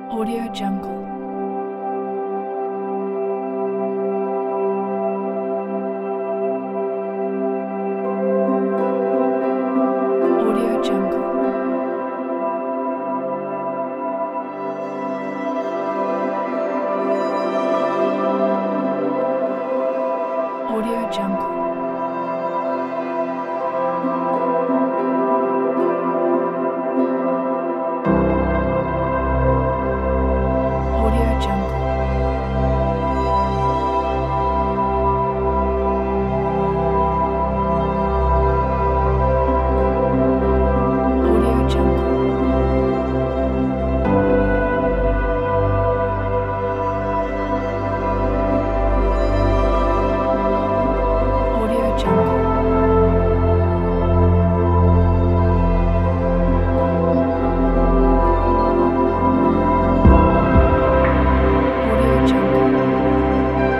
Audio Jungle. Audio Jungle. Audio Jungle. Audio Jungle. Audio Jungle. Audio Jungle. Audio Jungle.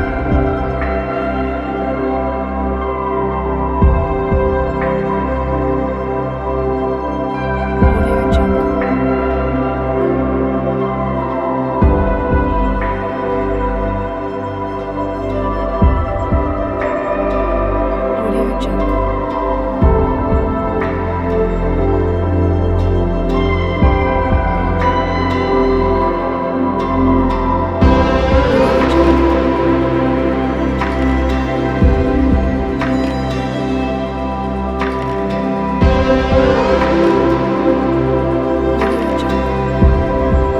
Audio Jungle. Audio Jungle. Audio Jungle. Audio Jungle.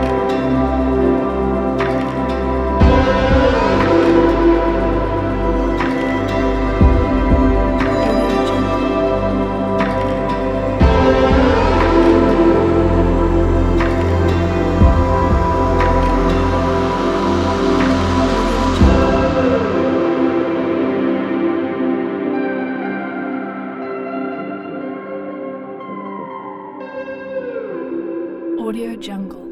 Audio Jungle. Audio Jungle. Audio Jungle.